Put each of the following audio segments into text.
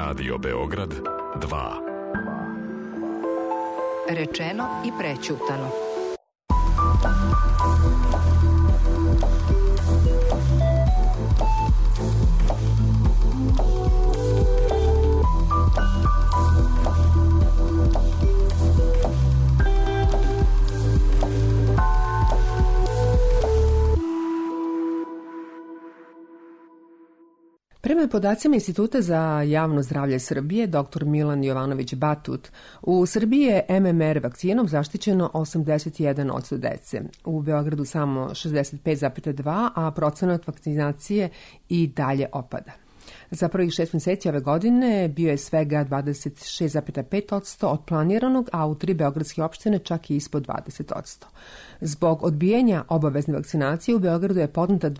Radio Beograd 2. Rečeno i prećutano. Prema podacima Instituta za javno zdravlje Srbije, dr. Milan Jovanović Batut, u Srbiji je MMR vakcinom zaštićeno 81% dece. U Beogradu samo 65,2%, a procenat vakcinacije i dalje opada. Za prvih 6 mjeseci ove godine bio je svega 26,5% od planiranog, a u 3 beogradske opštine čak i ispod 20%. Zbog odbijanja obavezne vakcinacije u Beogradu je podneta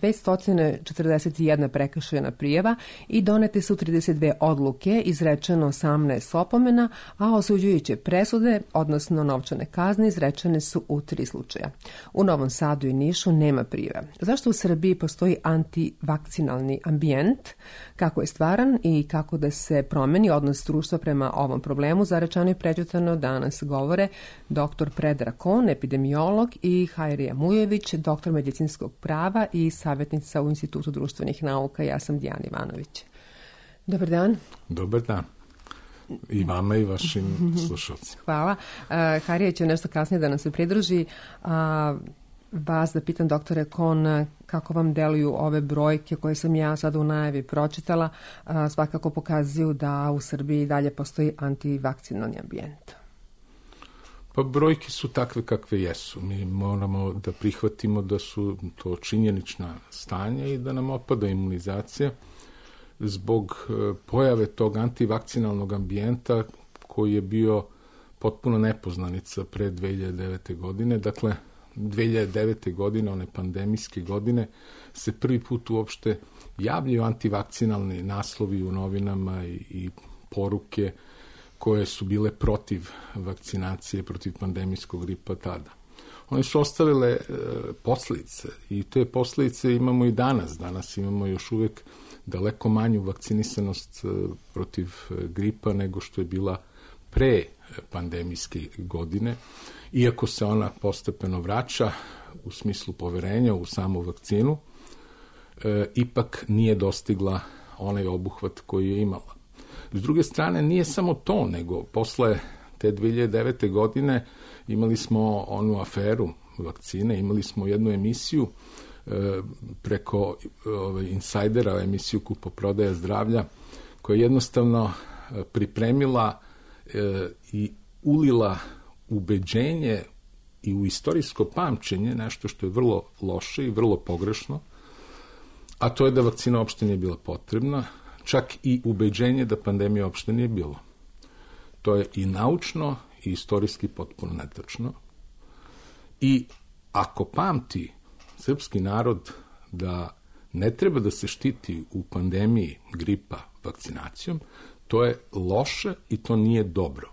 241 prekršajna prijava i donete su 32 odluke, izrečeno 18 opomena, a osuđujuće presude, odnosno novčane kazne, izrečene su u 3 slučaja. U Novom Sadu i Nišu nema prijava. Zašto u Srbiji postoji antivakcinalni ambijent? Kako je stvaran i kako da se promeni odnos društva prema ovom problemu, za Rečeno i prećutano danas govore dr. Predrag Kon, epidemiolog, i Hajrija Mujević, doktor medicinskog prava i savjetnica u Institutu društvenih nauka. Ja sam Dijana Ivanović. Dobar dan. Dobar dan. I vama i vašim slušalcima. Hvala. Hajrija će nešto kasnije da nam se pridruži. Vas da pitam, doktore Kon, kako vam deluju ove brojke koje sam ja sada u najavi pročitala, svakako pokazuju da u Srbiji dalje postoji antivakcinalni ambijent. Pa brojke su takve kakve jesu. Mi moramo da prihvatimo da su to činjenična stanja i da nam opada imunizacija zbog pojave tog antivakcinalnog ambijenta koji je bio potpuno nepoznanica pre 2009. godine. Dakle, 2009. godine, one pandemijske godine, se prvi put uopšte javljaju antivakcinalni naslovi u novinama i poruke koje su bile protiv vakcinacije, protiv pandemijskog gripa tada. One su ostavile posljedice i te posljedice imamo i danas. Danas imamo još uvijek daleko manju vakcinisanost protiv gripa nego što je bila pre pandemijske godine, iako se ona postepeno vraća u smislu poverenja u samu vakcinu, ipak nije dostigla onaj obuhvat koji je imala. S druge strane, nije samo to, nego posle te 2009. godine imali smo onu aferu vakcine, imali smo jednu emisiju preko insajdera, emisiju Kupoprodaja zdravlja, koja je jednostavno pripremila i ulila ubeđenje i u istorijsko pamćenje, nešto što je vrlo loše i vrlo pogrešno, a to je da vakcina uopšte nije bila potrebna, čak i ubeđenje da pandemije uopšte nije bilo. To je i naučno i istorijski potpuno netačno. I ako pamti srpski narod da ne treba da se štiti u pandemiji gripa vakcinacijom, to je loše i to nije dobro.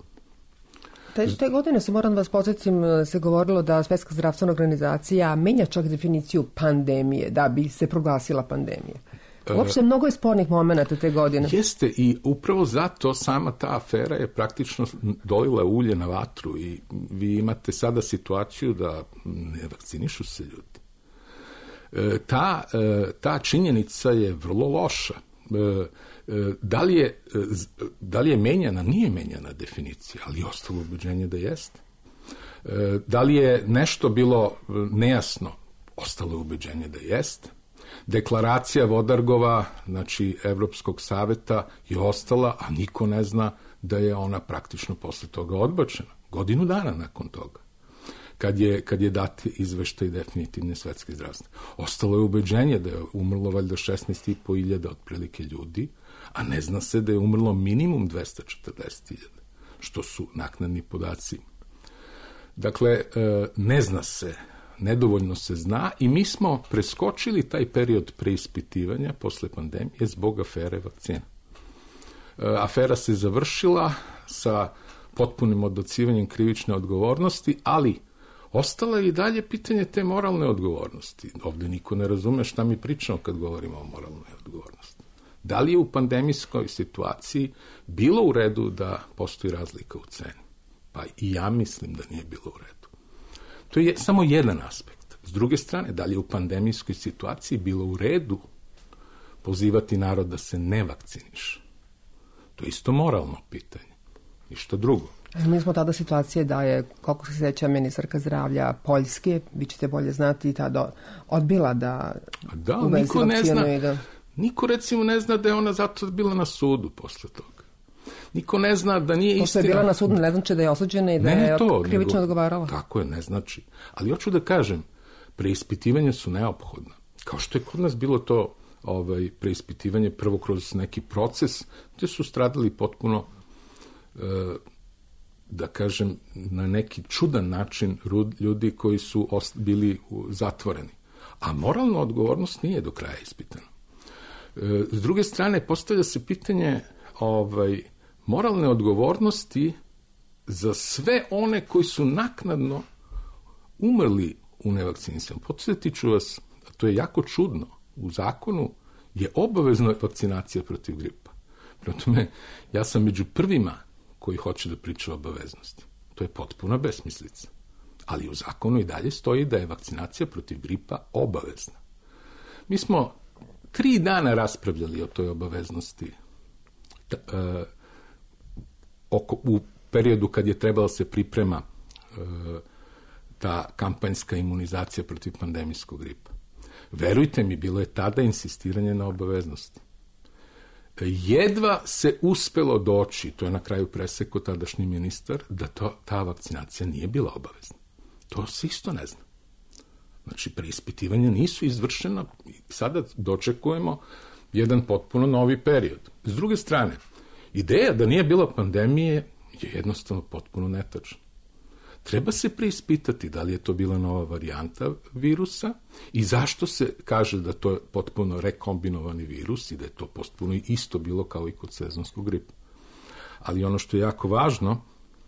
Te godine se, moram vas podsjetim, se govorilo da Svetska zdravstvena organizacija menja čak definiciju pandemije da bi se proglasila pandemija. Uopšte mnogo je spornih momenata te godine. Jeste, i upravo zato sama ta afera je praktično dolila ulje na vatru i vi imate sada situaciju da ne vakcinišu se ljudi. Ta činjenica je vrlo loša. Da li je menjana? Nije menjana definicija, ali je ostalo ubeđenje da jeste. Da li je nešto bilo nejasno? Ostalo je ubeđenje da jeste. Deklaracija Vodargova, znači Evropskog saveta, je ostala, a niko ne zna da je ona praktično posle toga odbačena. Godinu dana nakon toga, kad je dat izveštaj definitivne Svetske zdravstvene. Ostalo je ubeđenje da je umrlo valjda 16.500 otprilike ljudi, a ne zna se da je umrlo minimum 240.000, što su naknadni podaci. Dakle, ne zna se, nedovoljno se zna i mi smo preskočili taj period preispitivanja posle pandemije zbog afere vakcina. Afera se završila sa potpunim odbacivanjem krivične odgovornosti, ali ostala je i dalje pitanje te moralne odgovornosti. Ovde niko ne razume šta mi pričamo kad govorimo o moralnoj odgovornosti. Da li je u pandemijskoj situaciji bilo u redu da postoji razlika u ceni? Pa i ja mislim da nije bilo u redu. To je samo jedan aspekt. S druge strane, da li je u pandemijskoj situaciji bilo u redu pozivati narod da se ne vakciniše? To je isto moralno pitanje. Ništa drugo. Mi smo tada situacije da je, koliko se sjeća ministarka zdravlja Poljske, vi ćete bolje znati, tada odbila da uvezi vakcinu i da... Niko recimo ne zna da je ona zato bila na sudu posle toga. Niko ne zna da nije istina. Pošto je bila na sudu, ne znači da je osuđena i da je krivično odgovarala. Tako je, ne znači. Ali hoću da kažem, preispitivanja su neophodna. Kao što je kod nas bilo to preispitivanje prvo kroz neki proces, gde su stradali potpuno, da kažem, na neki čudan način ljudi koji su bili zatvoreni. A moralna odgovornost nije do kraja ispitana. S druge strane, postavlja se pitanje moralne odgovornosti za sve one koji su naknadno umrli u nevakcinisanju. Podsjetit ću vas, to je jako čudno, u zakonu je obavezna vakcinacija protiv gripa. Prema tome, ja sam među prvima koji hoće da priča o obaveznosti. To je potpuna besmislica. Ali u zakonu i dalje stoji da je vakcinacija protiv gripa obavezna. Mi smo 3 dana raspravljali o toj obaveznosti u periodu kad je trebala se priprema ta kampanjska imunizacija protiv pandemijskog gripa. Verujte mi, bilo je tada insistiranje na obaveznosti. Jedva se uspelo doći, to je na kraju presekao tadašnji ministar, da ta vakcinacija nije bila obavezna. To se isto ne zna. Znači, preispitivanja nisu izvršena i sada dočekujemo jedan potpuno novi period. S druge strane, ideja da nije bilo pandemije je jednostavno potpuno netačna. Treba se preispitati da li je to bila nova varijanta virusa i zašto se kaže da to je potpuno rekombinovani virus i da je to potpuno isto bilo kao i kod sezonskog gripa. Ali ono što je jako važno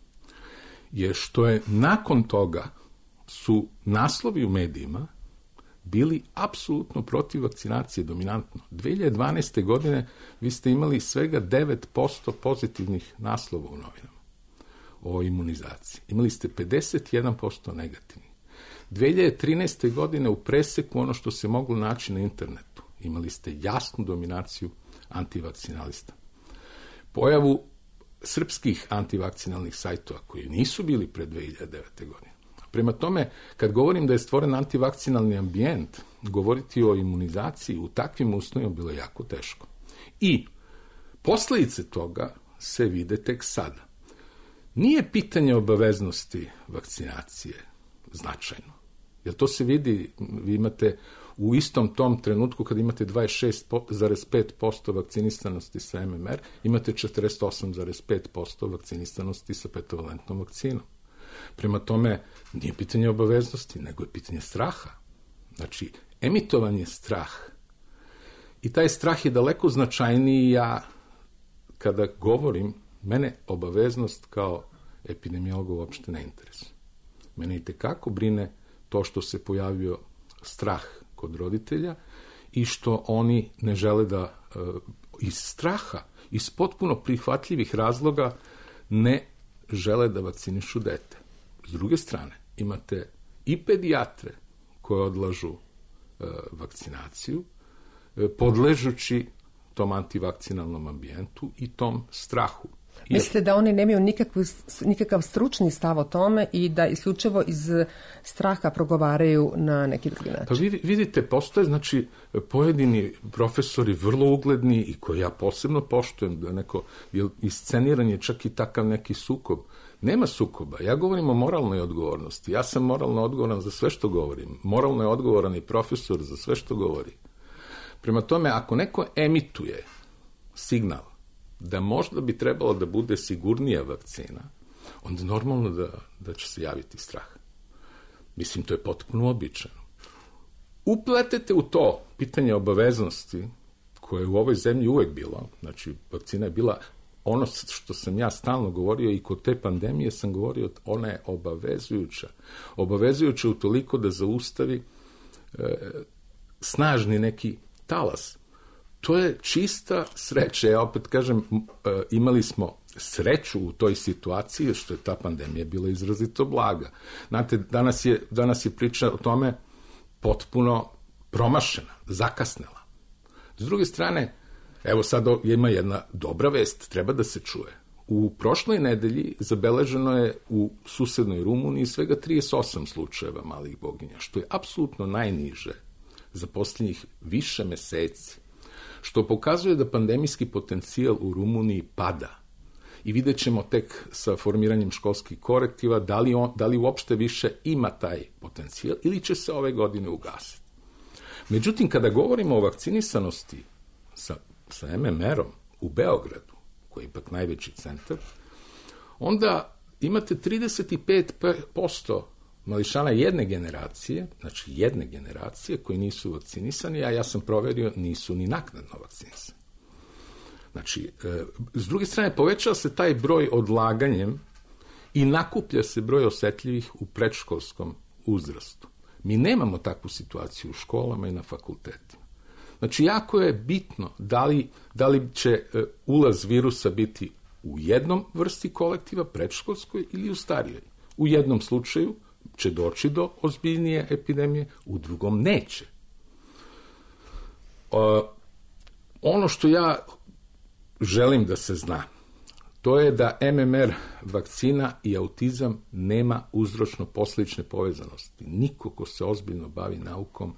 je što je nakon toga su naslovi u medijima bili apsolutno protiv vakcinacije, dominantno. 2012. godine vi ste imali svega 9% pozitivnih naslova u novinama o imunizaciji. Imali ste 51% negativnih. 2013. godine u preseku ono što se moglo naći na internetu. Imali ste jasnu dominaciju antivakcinalista. Pojavu srpskih antivakcinalnih sajtova koji nisu bili pre 2009. godine. Prema tome, kad govorim da je stvoren antivakcinalni ambijent, govoriti o imunizaciji u takvim uslovima bilo je jako teško. I posledice toga se vide tek sada. Nije pitanje obaveznosti vakcinacije značajno. Jer to se vidi, vi imate u istom tom trenutku kad imate 26,5% vakcinisanosti sa MMR, imate 48,5% vakcinisanosti sa petovalentnom vakcinom. Prema tome, nije pitanje obaveznosti, nego je pitanje straha. Znači, emitovan je strah. I taj strah je daleko značajniji. Ja, kada govorim, mene obaveznost kao epidemiologa uopšte ne interesuje. Mene i tekako brine to što se pojavio strah kod roditelja i što oni ne žele da iz straha, iz potpuno prihvatljivih razloga ne žele da vakcinišu dete. S druge strane, imate i pedijatre koje odlažu vakcinaciju, podležući tom antivakcinalnom ambijentu i tom strahu. Mislite da oni nemaju nikakav stručni stav o tome i da isključivo iz straha progovaraju na neki drugi način? Pa vidite, postoje pojedini profesori vrlo ugledni i koje ja posebno poštujem, da neko isceniran je čak i takav neki sukob. Nema sukoba. Ja govorim o moralnoj odgovornosti. Ja sam moralno odgovoran za sve što govorim. Moralno je odgovoran i profesor za sve što govori. Prema tome, ako neko emituje signal da možda bi trebalo da bude sigurnija vakcina, onda normalno da će se javiti strah. Mislim, to je potpuno uobičajeno. Upletete u to pitanje obaveznosti, koje je u ovoj zemlji uvek bilo, znači vakcina je bila ono što sam ja stalno govorio i kod te pandemije sam govorio, ona je obavezujuća. Obavezujuća utoliko da zaustavi snažni neki talas to je čista sreća. Ja opet kažem, imali smo sreću u toj situaciji, što je ta pandemija bila izrazito blaga. Znate, danas je priča o tome potpuno promašena, zakasnela. S druge strane, evo sad ima jedna dobra vest, treba da se čuje. U prošloj nedelji zabeleženo je u susednoj Rumuniji svega 38 slučajeva malih boginja, što je apsolutno najniže za posljednjih više meseci, što pokazuje da pandemijski potencijal u Rumuniji pada. I vidjet ćemo tek sa formiranjem školskih korektiva da li uopšte više ima taj potencijal ili će se ove godine ugasiti. Međutim, kada govorimo o vakcinisanosti sa MMR-om u Beogradu, koji je ipak najveći centar, onda imate 35% mališana jedne generacije koji nisu vakcinisani, a ja sam proverio, nisu ni naknadno vakcinisani. Znači, s druge strane, povećava se taj broj odlaganjem i nakuplja se broj osetljivih u predškolskom uzrastu. Mi nemamo takvu situaciju u školama i na fakultetima. Znači, jako je bitno da li će ulaz virusa biti u jednom vrsti kolektiva, predškolskoj ili u starijoj. U jednom slučaju će doći do ozbiljnije epidemije, u drugom neće. Ono što ja želim da se zna, to je da MMR vakcina i autizam nema uzročno-posljedične povezanosti. Niko ko se ozbiljno bavi naukom,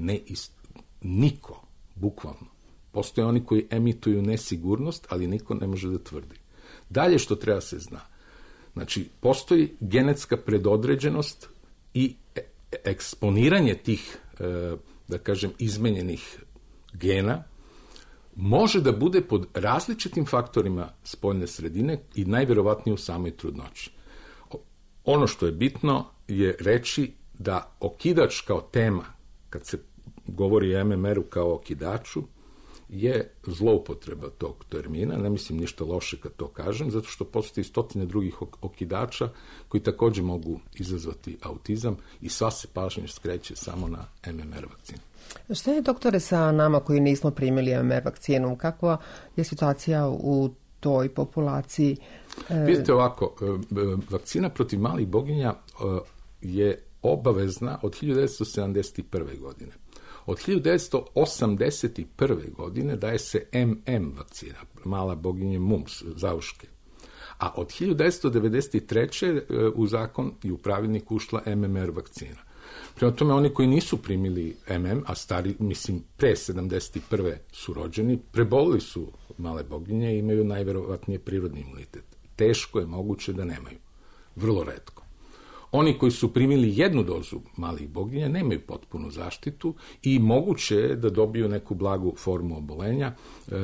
niko, bukvalno. Postoje oni koji emituju nesigurnost, ali niko ne može da tvrdi. Dalje što treba se zna, znači, postoji genetska predodređenost i eksponiranje tih, da kažem, izmenjenih gena može da bude pod različitim faktorima spoljne sredine i najverovatnije u samoj trudnoći. Ono što je bitno je reći da okidač kao tema, kad se govori o MMR-u kao okidaču, je zloupotreba tog termina. Ne mislim ništa loše kad to kažem, zato što postoji stotine drugih okidača koji također mogu izazvati autizam i sva se pažnja skreće samo na MMR vakcinu. Šta je, doktore, sa nama koji nismo primili MMR vakcinu? Kakva je situacija u toj populaciji? Vidite ovako, vakcina protiv malih boginja je obavezna od 1971. godine. Od 1981. godine daje se MM vakcina, mala boginje mumps, zauške. A od 1993. u zakon i u pravilnik ušla MMR vakcina. Prema tome, oni koji nisu primili a stari, mislim, pre 71. su rođeni, prebolili su male boginje i imaju najverovatnije prirodni imunitet. Teško je moguće da nemaju. Vrlo retko. Oni koji su primili jednu dozu malih boginja nemaju potpunu zaštitu i moguće je da dobiju neku blagu formu obolenja.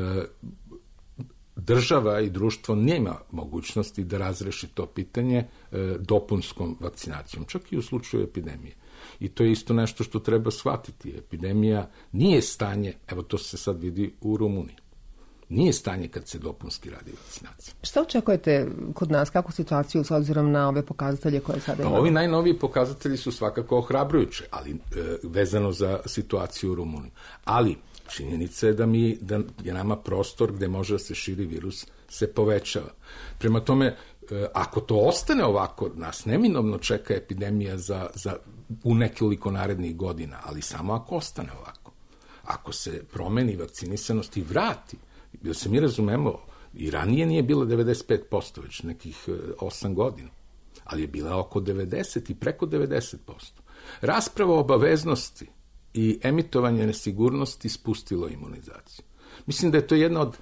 Država i društvo nema mogućnosti da razreši to pitanje dopunskom vakcinacijom, čak i u slučaju epidemije. I to je isto nešto što treba shvatiti. Epidemija nije stanje, evo to se sad vidi u Rumuniji, nije stanje kad se dopunski radi vakcinacija. Šta očekujete kod nas, kakvu situaciju s obzirom na ove pokazatelje koje sada imamo? Ovi najnoviji pokazatelji su svakako ohrabrujući, ali vezano za situaciju u Rumuniji. Ali činjenica je da je nama prostor gde može da se širi virus se povećava. Prema tome, ako to ostane ovako, nas neminovno čeka epidemija u nekoliko narednih godina, ali samo ako ostane ovako. Ako se promeni vakcinisanost i vrati, jer se mi razumemo, i ranije nije bilo 95%, već nekih 8 godina, ali je bila oko 90 i preko 90%. Rasprava o obaveznosti i emitovanje nesigurnosti spustilo imunizaciju. Mislim da je to jedna od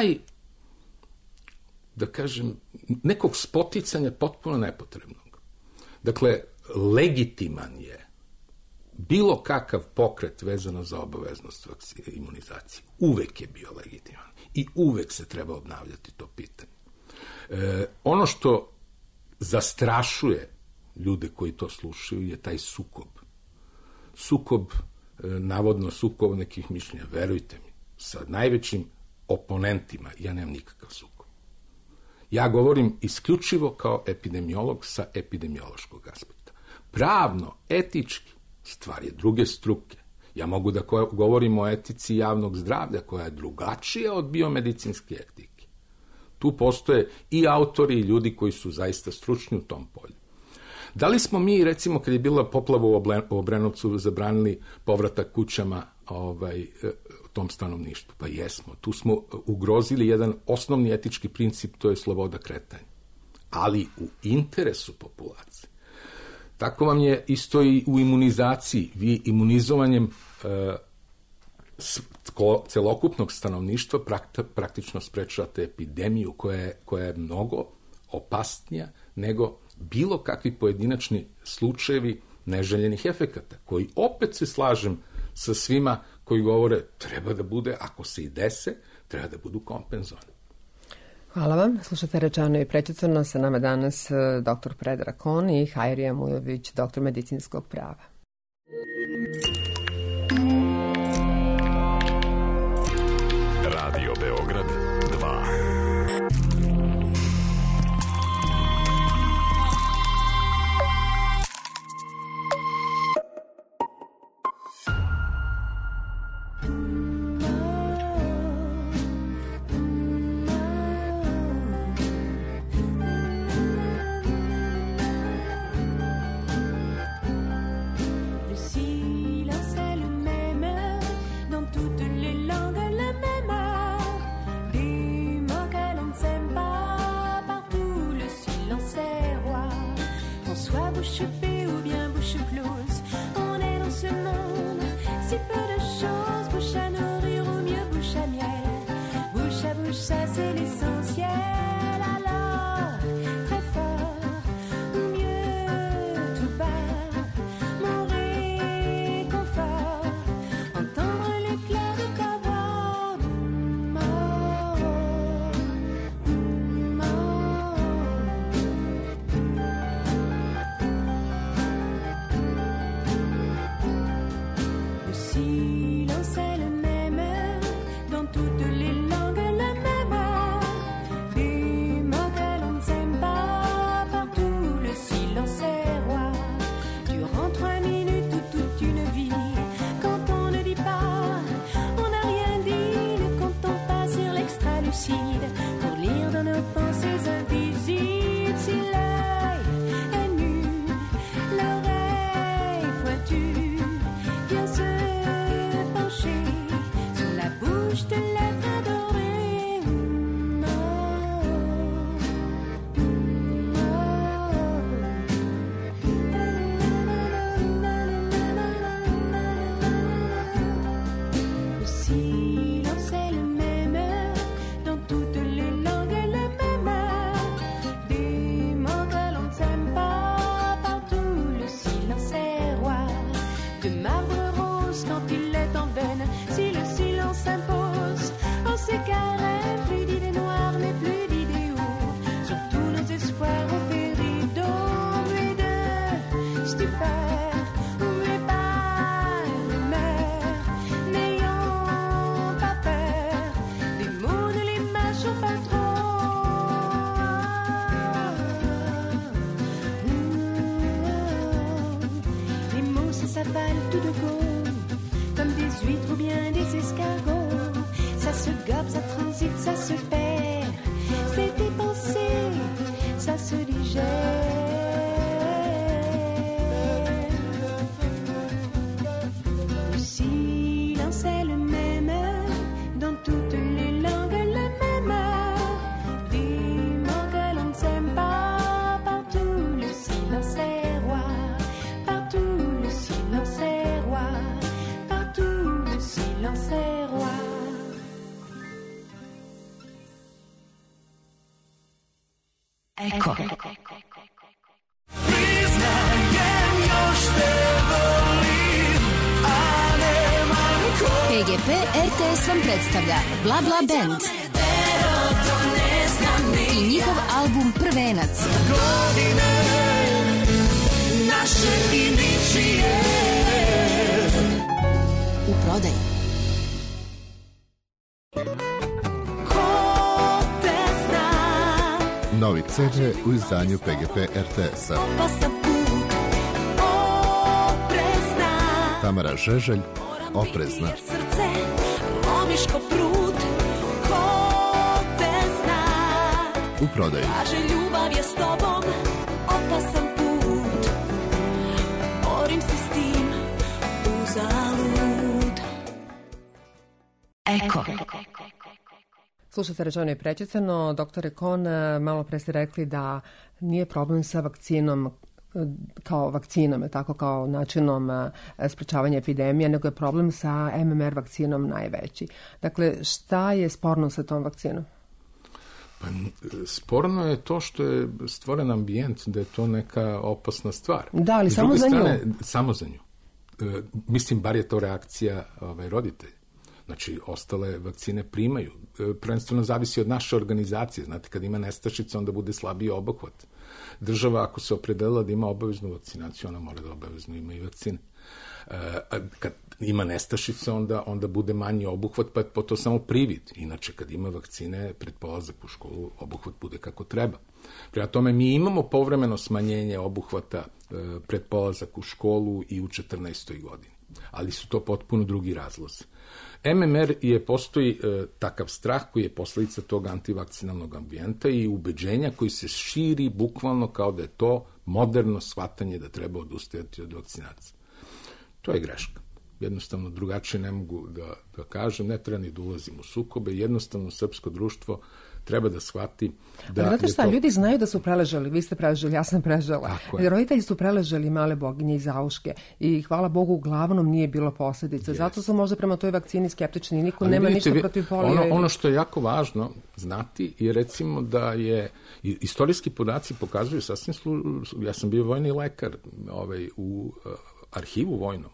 da kažem, nekog spoticanja potpuno nepotrebnog. Dakle, legitiman je bilo kakav pokret vezano za obaveznost imunizacije. Uvek je bio legitiman i uvek se treba obnavljati to pitanje. Ono što zastrašuje ljude koji to slušaju je taj sukob, navodno sukob nekih mišljenja. Verujte mi, sa najvećim oponentima ja nemam nikakav sukob. Ja govorim isključivo kao epidemiolog sa epidemiološkog aspekta. Pravno, etički, stvar je druge struke. Ja mogu da govorim o etici javnog zdravlja koja je drugačija od biomedicinske etike. Tu postoje i autori i ljudi koji su zaista stručni u tom polju. Da li smo mi, recimo, kad je bila poplava u Obrenovcu, zabranili povratak kućama tom stanovništvu? Pa jesmo. Tu smo ugrozili jedan osnovni etički princip, to je sloboda kretanja. Ali u interesu populacije. Tako vam je isto i u imunizaciji. Vi imunizovanjem celokupnog stanovništva praktično sprečavate epidemiju koja je mnogo opasnija nego bilo kakvi pojedinačni slučajevi neželjenih efekata, koji opet se slažem sa svima koji govore treba da bude, ako se i dese, treba da budu kompenzovani. Hvala vam. Slušate Rečeno i prećutano. Sa nama danas dr. Predrag Kon i Hajrija Mujović, dr. medicinskog prava. Radio Beograd 2. Eko. PGP RTS vam predstavlja Bla Bla Band i njihov album Prvenac. U prodaju. Novi CD u izdanju PGP RTS-a. Tamara Žeželj, oprezna. Srce lomiš ko prut, ko te zna. U prodaju. Kaže ljubav je s tobom opasan put, borim se s tim uzalud. Eko. Slušajte, rečeno je prećicano. Doktore Kon, malo pre ste rekli da nije problem sa vakcinom kao vakcinom, tako kao načinom sprečavanja epidemije, nego je problem sa MMR vakcinom najveći. Dakle, šta je sporno sa tom vakcinom? Pa, sporno je to što je stvoren ambijent, da je to neka opasna stvar. Da, ali samo za nju. Samo za nju. Mislim, bar je to reakcija roditelja. Znači, ostale vakcine primaju. Prvenstveno zavisi od naše organizacije. Znate, kad ima nestašica, onda bude slabiji obuhvat. Država, ako se opredelila da ima obaveznu vakcinaciju, ona mora da obavezno ima i vakcine. Kad ima nestašice, onda bude manji obuhvat, pa je to samo privid. Inače, kad ima vakcine, pred polazak u školu, obuhvat bude kako treba. Prema tome, mi imamo povremeno smanjenje obuhvata pred polazak u školu i u 14. godini. Ali su to potpuno drugi razlozi. MMR postoji takav strah koji je posledica tog antivakcinalnog ambijenta i ubeđenja koji se širi bukvalno kao da je to moderno shvatanje da treba odustajati od vakcinacije. To je greška. Jednostavno drugačije ne mogu da kažem, ne treba ni da ulazim u sukobe, jednostavno srpsko društvo treba da shvati da... Znate šta, ljudi znaju da su preležali, vi ste preležali, ja sam preležala. Roditelji su preležali male boginje iz Auške i hvala Bogu uglavnom nije bilo posljedica. Zato su možda prema toj vakcini skeptični. Niko nema ništa protiv polio. Ono što je jako važno znati je recimo da je istorijski podaci pokazuju sasvim ja sam bio vojni lekar u arhivu vojnom.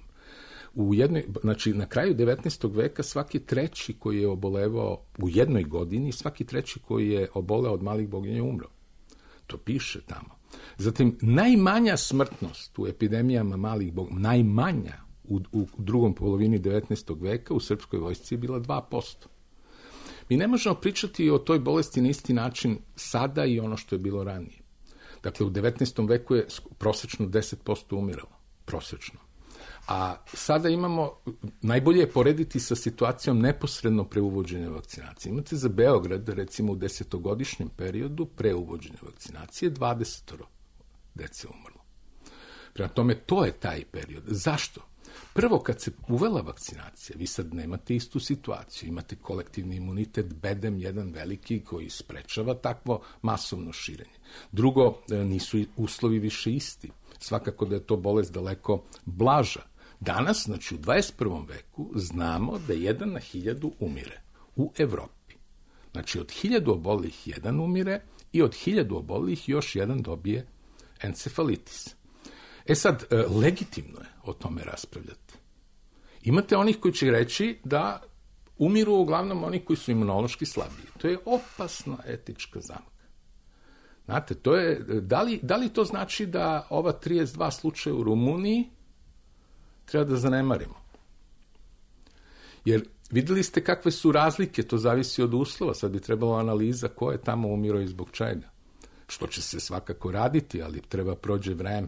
Znači, na kraju 19. veka svaki treći koji je obolevao u jednoj godini, svaki treći koji je oboleo od malih boginja je umro. To piše tamo. Zatim, najmanja smrtnost u epidemijama malih boginja, najmanja u drugom polovini 19. veka u srpskoj vojsci je bila 2%. Mi ne možemo pričati o toj bolesti na isti način sada i ono što je bilo ranije. Dakle, u 19. veku je prosečno 10% umiralo. Prosečno. A sada imamo, najbolje je porediti sa situacijom neposredno pre uvođenja vakcinacije. Imate za Beograd, recimo u 10-godišnjem periodu pre uvođenja vakcinacije, 20 dece umrlo. Prema tome, to je taj period. Zašto? Prvo, kad se uvela vakcinacija, vi sad nemate istu situaciju. Imate kolektivni imunitet, bedem, jedan veliki koji sprečava takvo masovno širenje. Drugo, nisu uslovi više isti. Svakako da je to bolest daleko blaža. Danas, znači u 21. veku, znamo da 1 na 1000 umire u Evropi. Znači od 1000 obolih 1 umire i od 1000 obolih još 1 dobije encefalitis. Sad, legitimno je o tome raspravljati. Imate onih koji će reći da umiru uglavnom oni koji su imunološki slabiji. To je opasna etička zamka. Znate, to je, da li to znači da ova 32 slučaja u Rumuniji treba da zanemarimo? Jer videli ste kakve su razlike, to zavisi od uslova, sad bi trebala analiza ko je tamo umirao i zbog čega. Što će se svakako raditi, ali treba prođe vreme.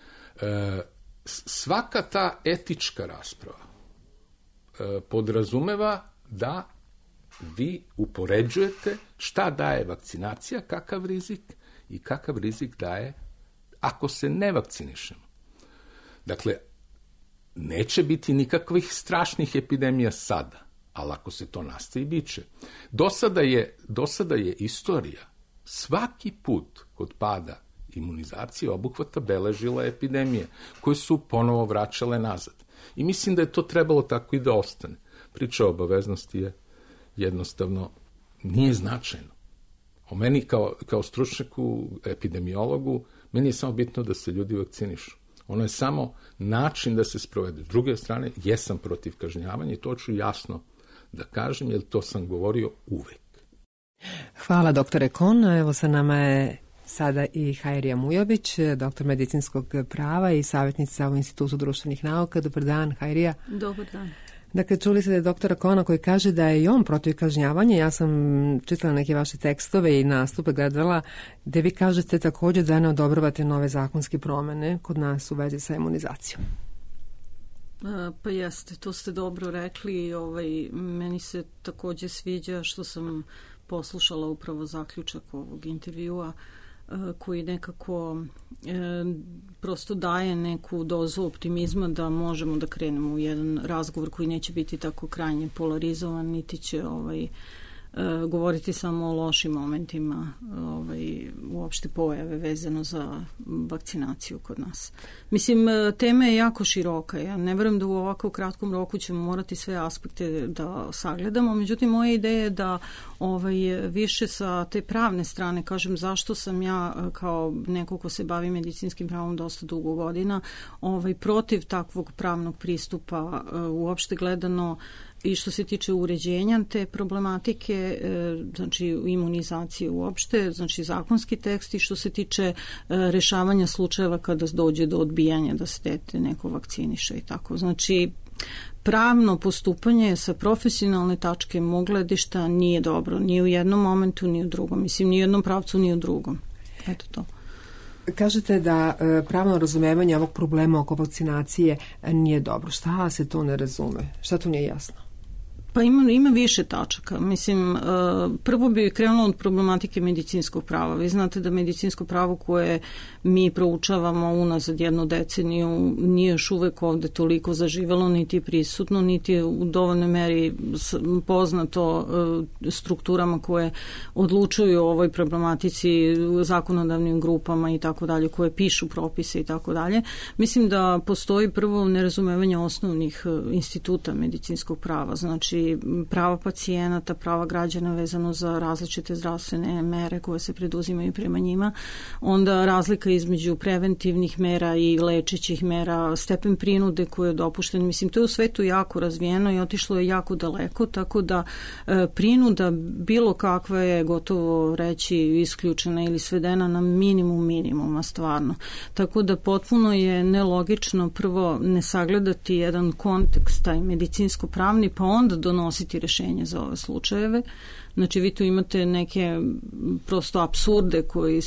Svaka ta etička rasprava podrazumeva da vi upoređujete šta daje vakcinacija, kakav rizik i kakav rizik daje ako se ne vakcinišemo. Dakle, neće biti nikakvih strašnih epidemija sada, ali ako se to nastavi, bit će. Do sada je istorija svaki put kod pada imunizacije obuhvata beležila epidemije koje su ponovo vraćale nazad. I mislim da je to trebalo tako i da ostane. Priča o obaveznosti je jednostavno nije značajno. O meni kao stručnjaku, epidemiologu, meni je samo bitno da se ljudi vakcinišu. Ono je samo način da se sprovede. S druge strane, jesam protiv kažnjavanja i to ću jasno da kažem, jer to sam govorio uvek. Hvala, doktore Kon. Evo sa nama je sada i Hajrija Mujović, doktor medicinskog prava i savjetnica u Institutu društvenih nauka. Dobar dan, Hajrija. Dobar dan. Dakle, čuli ste da je doktora Kona koji kaže da je i on protiv kažnjavanja. Ja sam čitala neke vaše tekstove i nastupe gledala gde vi kažete također da ne odobravate nove zakonske promene kod nas u vezi sa imunizacijom. Pa jeste, to ste dobro rekli. Meni se takođe sviđa što sam poslušala upravo zaključak ovog intervjua koji nekako prosto daje neku dozu optimizma da možemo da krenemo u jedan razgovor koji neće biti tako krajnje polarizovan, niti će govoriti samo o lošim momentima uopšte pojave vezano za vakcinaciju kod nas. Mislim, tema je jako široka. Ja ne verujem da u ovako kratkom roku ćemo morati sve aspekte da sagledamo. Međutim, moja ideja je da više sa te pravne strane kažem zašto sam ja kao neko ko se bavi medicinskim pravom dosta dugo godina protiv takvog pravnog pristupa uopšte gledano i što se tiče uređenja te problematike, znači imunizacije uopšte, znači zakonski tekst i što se tiče rešavanja slučajeva kada dođe do odbijanja da se dete neko vakciniše i tako. Znači, pravno postupanje sa profesionalne tačke mog gledišta nije dobro, ni u jednom momentu, ni u drugom. Mislim, ni u jednom pravcu, ni u drugom. Eto to. Kažete da pravno razumevanje ovog problema oko vakcinacije nije dobro. Šta se to ne razume? Šta to nije jasno? Pa ima više tačaka. Mislim, prvo bi krenulo od problematike medicinskog prava. Vi znate da medicinsko pravo koje mi proučavamo unazad jednu deceniju nije još uvek ovde toliko zaživelo, niti prisutno, niti u dovoljnoj meri poznato strukturama koje odlučuju o ovoj problematici, zakonodavnim grupama i tako dalje, koje pišu propise i tako dalje. Mislim da postoji prvo nerazumevanje osnovnih instituta medicinskog prava, znači prava pacijenata, prava građana vezano za različite zdravstvene mere koje se preduzimaju prema njima, onda razlika između preventivnih mera i lečećih mera, stepen prinude koji je dopušten, mislim, to je u svetu jako razvijeno i otišlo je jako daleko, tako da prinuda bilo kakva je gotovo reći isključena ili svedena na minimum minimuma stvarno. Tako da potpuno je nelogično prvo ne sagledati jedan kontekst, taj medicinsko-pravni, pa onda donositi rešenje za ove slučajeve. Znači, vi tu imate neke prosto apsurde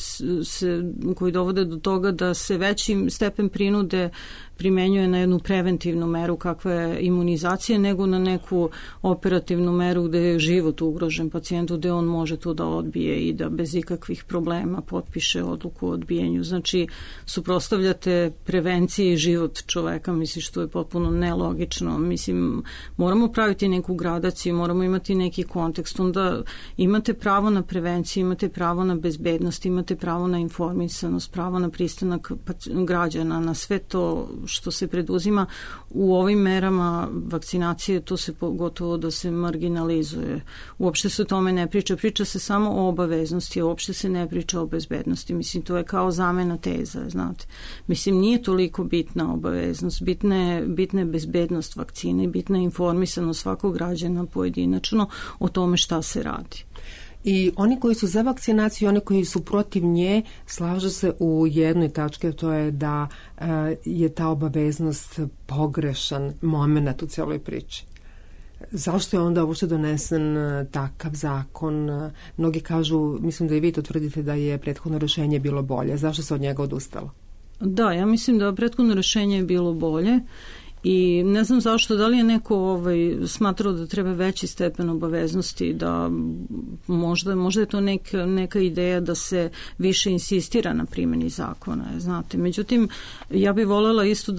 koji dovode do toga da se veći stepen prinude primenjuje na jednu preventivnu meru kakva je imunizacija, nego na neku operativnu meru gde je život ugrožen pacijentu, gde on može to da odbije i da bez ikakvih problema potpiše odluku o odbijenju. Znači, suprotstavljate prevenciji i život čoveka, mislim, što je potpuno nelogično. Mislim, moramo praviti neku gradaciju, moramo imati neki kontekst, onda imate pravo na prevenciju, imate pravo na bezbednost, imate pravo na informisanost, pravo na pristanak građana, na sve to što se preduzima u ovim merama vakcinacije, to se gotovo da se marginalizuje. Uopšte se o tome ne priča. Priča se samo o obaveznosti, uopšte se ne priča o bezbednosti. Mislim, to je kao zamena teza, znate. Mislim, nije toliko bitna obaveznost. Bitna je bezbednost vakcine, bitna je informisanost svakog građana pojedinačno o tome šta se radi. I oni koji su za vakcinaciju i oni koji su protiv nje slažu se u jednoj tački, to je da je ta obaveznost pogrešan moment u cijeloj priči. Zašto je onda uopšte donesen takav zakon? Mnogi kažu, mislim da i vi to tvrdite da je prethodno rešenje bilo bolje. Zašto se od njega odustalo? Da, ja mislim da prethodno rešenje je bilo bolje. I ne znam zašto, da li je neko smatrao da treba veći stepen obaveznosti, da možda je to neka ideja da se više insistira na primjeni zakona, znate. Međutim, ja bih voljela isto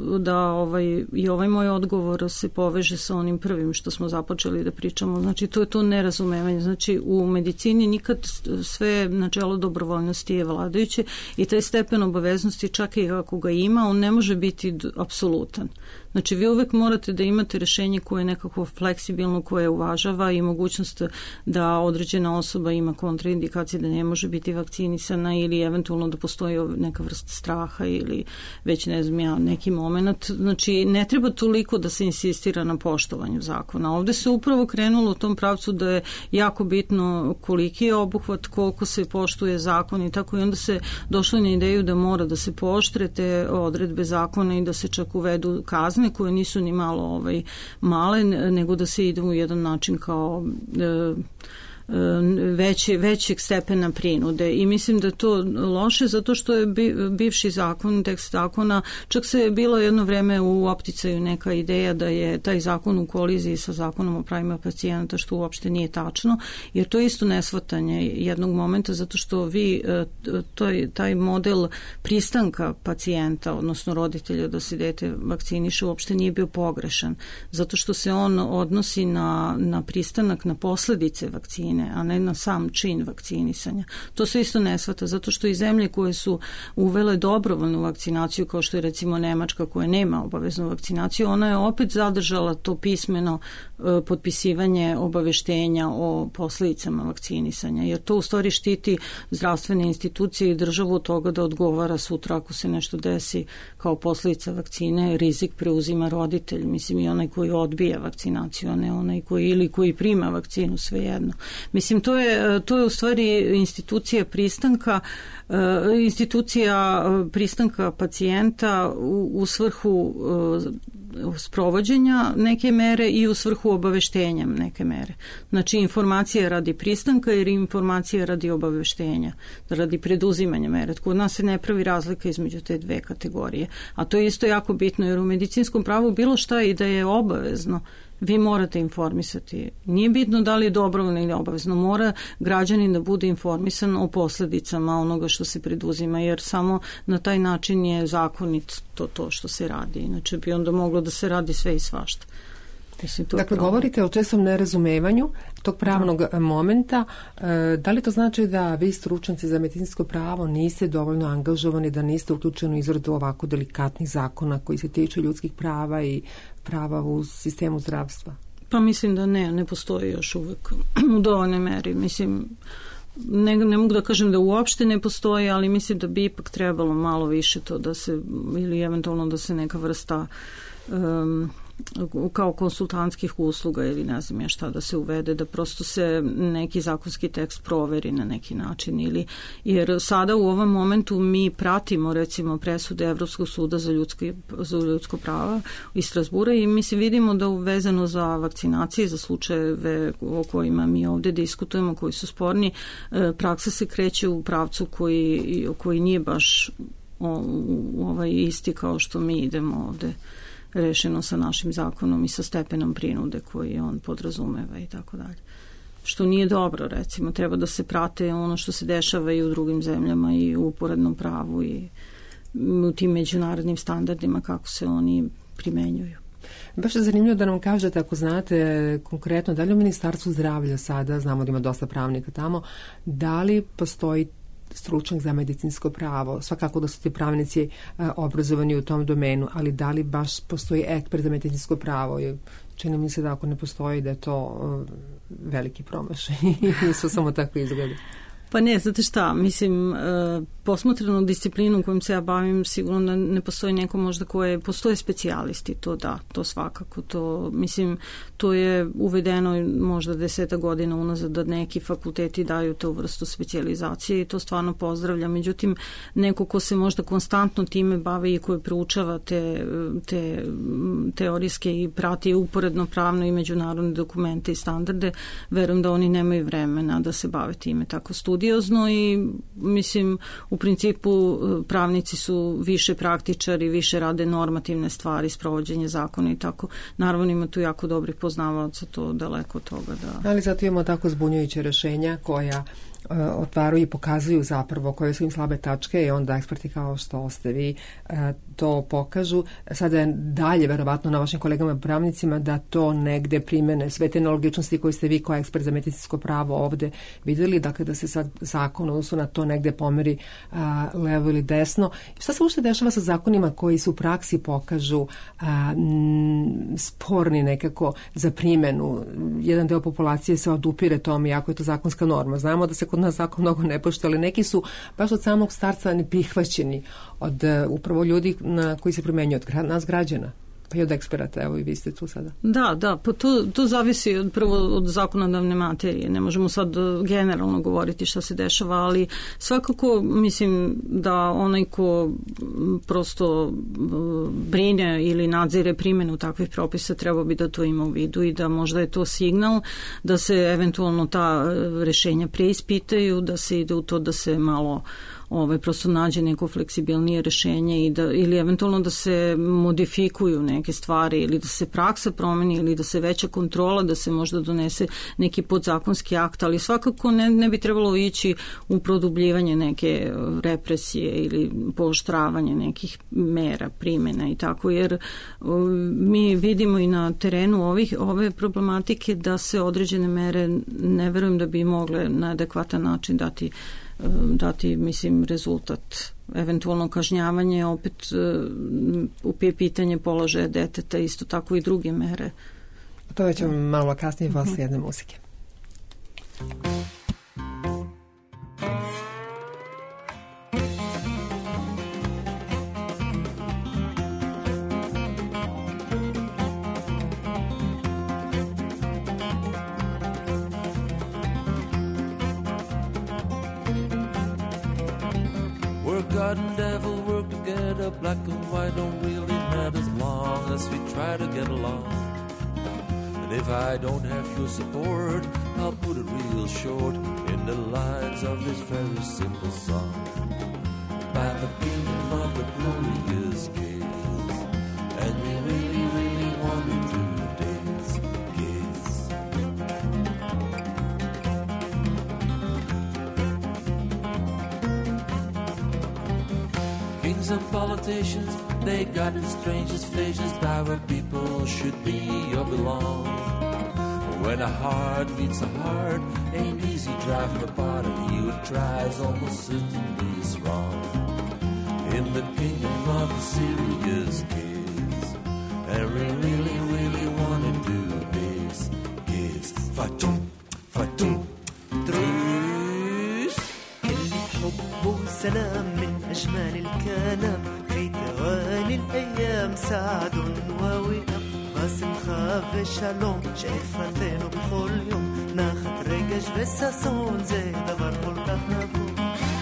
da i ovaj moj odgovor se poveže sa onim prvim što smo započeli da pričamo. Znači, to je to nerazumevanje. Znači, u medicini nikad sve načelo dobrovoljnosti je vladajuće i taj stepen obaveznosti, čak i ako ga ima, on ne može biti apsolutan. Znači, vi uvek morate da imate rešenje koje je nekako fleksibilno, koje uvažava i mogućnost da određena osoba ima kontraindikacije da ne može biti vakcinisana ili eventualno da postoji neka vrsta straha ili već ne znam ja neki moment. Znači, ne treba toliko da se insistira na poštovanju zakona. Ovde se upravo krenulo u tom pravcu da je jako bitno koliki je obuhvat, koliko se poštuje zakon i tako, i onda se došlo na ideju da mora da se pooštre te odredbe zakona i da se čak uvedu kazne koje nisu ni malo male, nego da se ide u jedan način kao većeg stepena prinude i mislim da je to loše zato što je bivši zakon, tekst zakona, čak se je bilo jedno vreme u opticaju neka ideja da je taj zakon u koliziji sa zakonom o pravima pacijenata, što uopšte nije tačno, jer to je isto nesvatanje jednog momenta zato što vi taj model pristanka pacijenta, odnosno roditelja da se dete vakciniše uopšte nije bio pogrešan, zato što se on odnosi na pristanak na posledice vakcine, a ne na sam čin vakcinisanja. To se isto ne shvata, zato što i zemlje koje su uvele dobrovoljnu vakcinaciju, kao što je recimo Nemačka koja nema obaveznu vakcinaciju, ona je opet zadržala to pismeno potpisivanje obaveštenja o posledicama vakcinisanja, jer to u stvari štiti zdravstvene institucije i državu od toga da odgovara sutra ako se nešto desi kao posljedica vakcine, rizik preuzima roditelj, mislim i onaj koji odbija vakcinaciju, a ne onaj koji prima vakcinu, svejedno. Mislim, to je u stvari institucija pristanka pacijenta u svrhu sprovođenja neke mere i u svrhu obaveštenja neke mere. Znači, informacija radi pristanka jer informacija radi obaveštenja, radi preduzimanja mere. Kod nas se ne pravi razlika između te dve kategorije. A to je isto jako bitno jer u medicinskom pravu bilo šta i da je obavezno, vi morate informisati. Nije bitno da li je dobrovoljno ili obavezno. Mora građanin da bude informisan o posledicama onoga što se preduzima, jer samo na taj način je zakonit to što se radi. Inače bi onda moglo da se radi sve i svašta. Dakle, govorite o čestom nerazumevanju tog pravnog momenta. Da li to znači da vi stručnjaci za medicinsko pravo niste dovoljno angažovani, da niste uključeni u izradu ovako delikatnih zakona koji se tiču ljudskih prava i prava u sistemu zdravstva? Pa mislim da ne postoji još uvek u dovoljnoj meri. Mislim, ne mogu da kažem da uopšte ne postoji, ali mislim da bi ipak trebalo malo više to da se, ili eventualno da se neka vrsta kao konsultantskih usluga ili ne znam ja šta da se uvede, da prosto se neki zakonski tekst proveri na neki način, jer sada u ovom momentu mi pratimo recimo presude Evropskog suda za ljudsko prava iz Strasbura i mi se vidimo da vezano za vakcinacije, za slučajeve o kojima mi ovde diskutujemo, koji su sporni, praksa se kreće u pravcu koji nije baš isti kao što mi idemo ovde rešeno sa našim zakonom i sa stepenom prinude koji on podrazumeva i tako dalje. Što nije dobro, recimo. Treba da se prate ono što se dešava i u drugim zemljama i u uporednom pravu i u tim međunarodnim standardima kako se oni primenjuju. Baš je zanimljivo da nam kažete, ako znate konkretno, da li u Ministarstvu zdravlja sada, znamo da ima dosta pravnika tamo, da li postoji stručnjak za medicinsko pravo, svakako da su ti pravnici obrazovani u tom domenu, ali da li baš postoji ekspert za medicinsko pravo? Čini mi se da ako ne postoji da je to veliki promašaj i nisu samo tako izgleda. Pa ne, znate šta, mislim, posmatranu disciplinu kojom se ja bavim, sigurno da ne postoji neko možda postoje specijalisti, to da, to svakako, to, mislim, to je uvedeno možda 10 godina unazad da neki fakulteti daju tu vrstu specijalizacije i to stvarno pozdravljam, međutim, neko ko se možda konstantno time bavi i koji proučava te teorijske i prati uporedno pravno i međunarodne dokumente i standarde, verujem da oni nemaju vremena da se bave time tako studiozno i mislim u principu pravnici su više praktičari, više rade normativne stvari, sprovođenje zakona i tako. Naravno ima tu jako dobrih poznavaoca, to daleko od toga da... Ali zato imamo tako zbunjujuće rešenja koja otvaraju i pokazuju zapravo koje su im slabe tačke i onda eksperti kao što ste vi to pokažu. Sada je dalje verovatno na vašim kolegama pravnicima da to negde primene sve te nelogičnosti koje ste vi kao ekspert za medicinsko pravo ovde videli, dakle da se sad zakon odnosno na to negde pomeri levo ili desno. Šta se uopšte dešava sa zakonima koji se u praksi pokažu sporni nekako za primenu? Jedan deo populacije se odupire tome, iako je to zakonska norma. Znamo da se kod nas zakon mnogo ne poštuje, ali neki su baš od samog starca neprihvaćeni od upravo ljudi koji se primenjuju od nas građana. Pa i od eksperata, evo i vi ste tu sada. Da, pa to zavisi prvo od zakonodavne materije. Ne možemo sad generalno govoriti šta se dešava, ali svakako mislim da onaj ko prosto brine ili nadzire primjenu takvih propisa treba bi da to ima u vidu i da možda je to signal da se eventualno ta rešenja preispitaju, da se ide u to da se malo prosto nađe neko fleksibilnije rešenje ili eventualno da se modifikuju neke stvari ili da se praksa promeni ili da se veća kontrola, da se možda donese neki podzakonski akt, ali svakako ne bi trebalo ići u produbljivanje neke represije ili pooštravanje nekih mera primjena i tako, jer mi vidimo i na terenu ove problematike da se određene mere ne verujem da bi mogle na adekvatan način dati, mislim, rezultat. Eventualno kažnjavanje, opet pitanje položaja deteta, isto tako i druge mere. To već ćemo malo kasnije posle jedne muzike. God and devil work together, black and white don't really matter as long as we try to get along. And if I don't have your support, I'll put it real short in the lines of this very simple song. By the kingdom of the glorious kids, and we really, really want to do this, kids. Kings and politicians, they got the strangest faces that where people should be or belong. When a heart beats a heart, ain't easy driving apart, and he who tries almost certainly is wrong. In the kingdom of the serious kids, and we really, really want to do this, kids. Fatum, fatum, truce. كل حب وسلام من أجمل الكلام في توالي الأيام سعد ووئام باسم خاف شالوم شايفتينه بكل يوم ناخد رجش بساسون زي دبر كل كهربون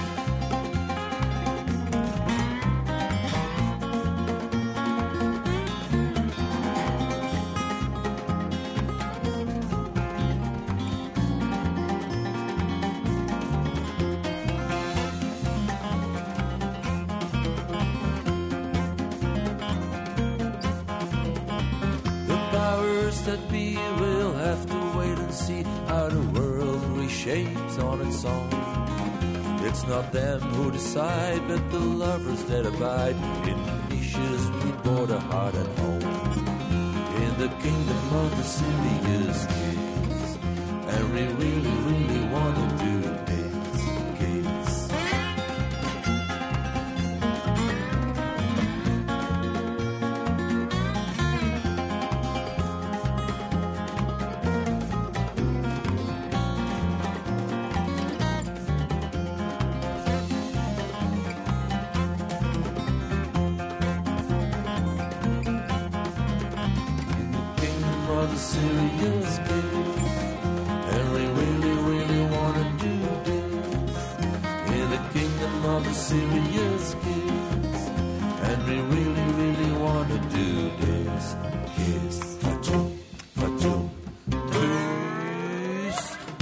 That be, we'll have to wait and see how the world reshapes on its own. It's not them who decide, but the lovers that abide in niches we border heart and home. In the kingdom of the serious kids, and we really, really want to do this, kids. Serious kids, and we really, really want to do this. In the kingdom of the serious kids, and we really, really want to do this. Kiss, fatum, fatum, kiss.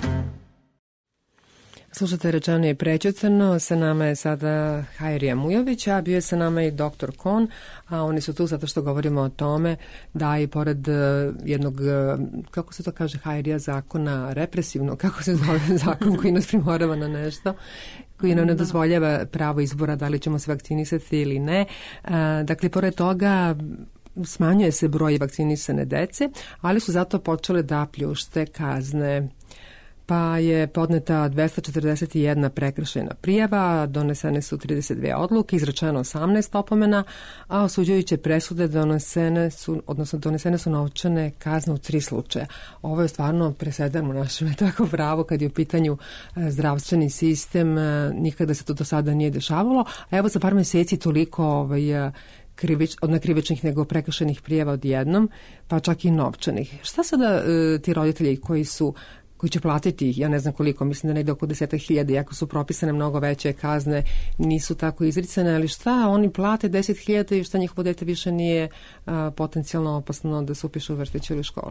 Slušate Rečeno i prećutano, sa nama je sada Hajrija Mujović, a bio je sa nama i Dr. Kon, a oni su tu zato što govorimo o tome da i pored jednog, kako se to kaže, Hajrija, zakona represivno, kako se zove zakon koji nas primorava na nešto, koji nam ne dozvoljava pravo izbora da li ćemo se vakcinisati ili ne. Dakle, pored toga smanjuje se broj vakcinisane dece, ali su zato počele da pljušte kazne. Pa je podneta 241 prekršajna prijava, donesene su 32 odluke, izrečeno 18 opomena, a osuđujuće presude donesene su novčane kazne u 3 slučaja. Ovo je stvarno presedan u našem tako pravo kad je u pitanju zdravstveni sistem, nikada se to do sada nije dešavalo, a evo za par meseci toliko krivičnih nego prekršajnih prijava odjednom, pa čak i novčanih. Šta sada ti roditelji koji će platiti, ja ne znam koliko, mislim da negde oko 10.000, iako su propisane mnogo veće kazne, nisu tako izricane, ali šta, oni plate 10.000 i šta njihovo dete više nije potencijalno opasno da se upiše u vrtić ili školu?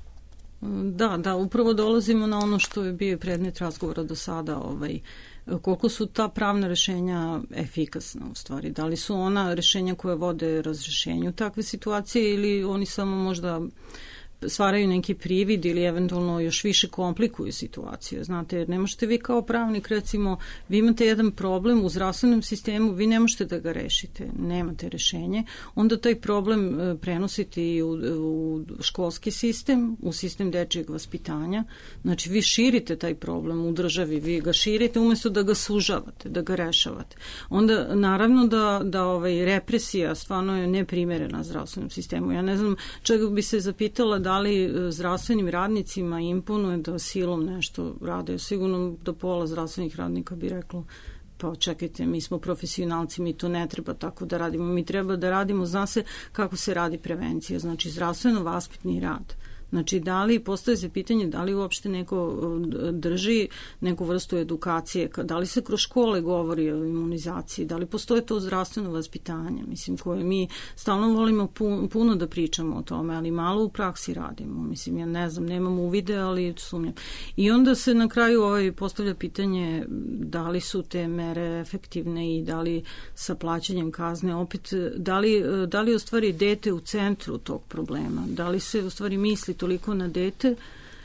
Da, upravo dolazimo na ono što je bio predmet razgovora do sada, koliko su ta pravna rešenja efikasna u stvari, da li su ona rešenja koje vode razrešenju takve situacije ili oni samo možda stvaraju neki privid ili eventualno još više komplikuju situaciju. Znate, jer ne možete vi kao pravnik, recimo, vi imate jedan problem u zdravstvenom sistemu, vi ne možete da ga rešite, nemate rešenje, onda taj problem prenosite i u školski sistem, u sistem dečijeg vaspitanja. Znači, vi širite taj problem u državi, vi ga širite umjesto da ga sužavate, da ga rešavate. Onda, naravno da represija stvarno je neprimerena zdravstvenom sistemu. Ja ne znam, čega bi se zapitala da li zdravstvenim radnicima imponuje da silom nešto rade. Sigurno da pola zdravstvenih radnika bi reklo, pa čekajte, mi smo profesionalci, mi to ne treba tako da radimo, mi treba da radimo, zna se kako se radi prevencija, znači zdravstveno vaspitni rad. Znači, postoje se pitanje da li uopšte neko drži neku vrstu edukacije, da li se kroz škole govori o imunizaciji, da li postoje to zdravstveno vaspitanje, mislim, koje mi stalno volimo puno da pričamo o tome, ali malo u praksi radimo, mislim, ja ne znam, nemam uvide, ali sumnjam. I onda se na kraju postavlja pitanje da li su te mere efektivne i da li sa plaćanjem kazne, opet, da li u stvari dete u centru tog problema, da li se u stvari misli toliko na dete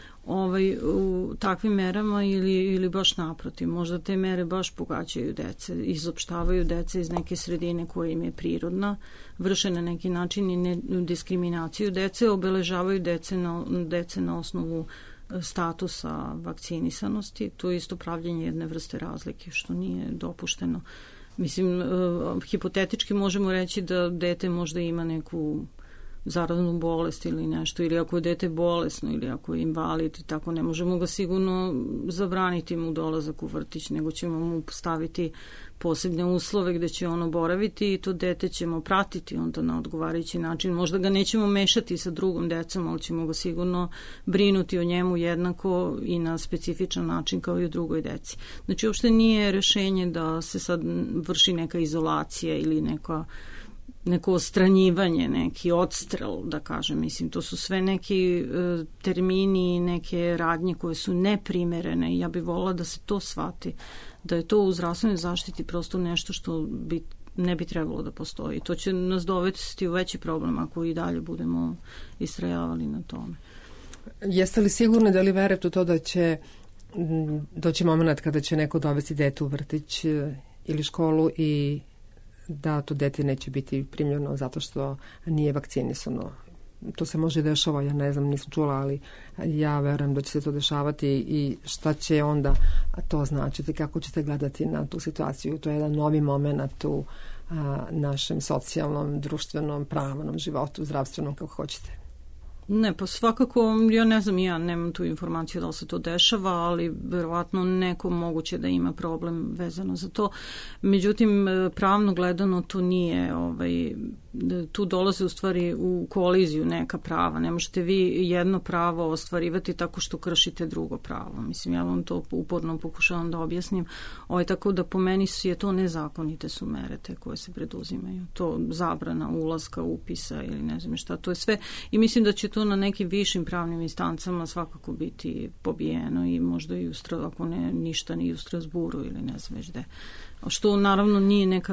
u takvim merama ili baš naprotiv. Možda te mere baš pogađaju dece, izopštavaju dece iz neke sredine koja im je prirodna, vrše na neki način i diskriminaciju dece, obeležavaju dece na osnovu statusa vakcinisanosti. To je isto pravljenje jedne vrste razlike, što nije dopušteno. Mislim, hipotetički možemo reći da dete možda ima neku zaraznu bolest ili nešto, ili ako je dete bolesno ili ako je invalid, tako ne možemo ga sigurno zabraniti mu dolazak u vrtić, nego ćemo mu staviti posebne uslove gde će ono boraviti i to dete ćemo pratiti onda na odgovarajući način. Možda ga nećemo mešati sa drugom decom, ali ćemo ga sigurno brinuti o njemu jednako i na specifičan način kao i o drugoj deci. Znači, uopšte nije rešenje da se sad vrši neka izolacija ili neko ostranjivanje, neki odstrel, da kažem. Mislim, to su sve neki termini, neke radnje koje su neprimerene i ja bih volila da se to shvati, da je to u zdravstvenoj zaštiti prosto nešto što ne bi trebalo da postoji. To će nas dovesti u veći problem ako i dalje budemo istrajavali na tome. Jeste li sigurni, da li verujete u to da će doći moment kada će neko dovesti dete u vrtić ili školu i da to dete neće biti primljeno zato što nije vakcinisano? To se može dešava, ja ne znam, nisam čula, ali ja verujem da će se to dešavati i šta će onda to značiti, kako ćete gledati na tu situaciju? To je jedan novi moment u našem socijalnom, društvenom, pravnom životu, zdravstvenom, kako hoćete. Ne, pa svakako, ja ne znam, ja nemam tu informaciju da li se to dešava, ali verovatno neko moguće da ima problem vezano za to. Međutim, pravno gledano to nije, tu dolaze u stvari u koliziju neka prava. Ne možete vi jedno pravo ostvarivati tako što kršite drugo pravo. Mislim, ja vam to uporno pokušavam da objasnim. Tako da po meni je to nezakonite su mere te koje se preduzimaju. To zabrana ulaska, upisa ili ne znam šta, to je sve. I mislim da će to na nekim višim pravnim instancama svakako biti pobijeno i možda i ako ne ništa ni u Strasburu ili ne znam već gde. Što naravno nije neka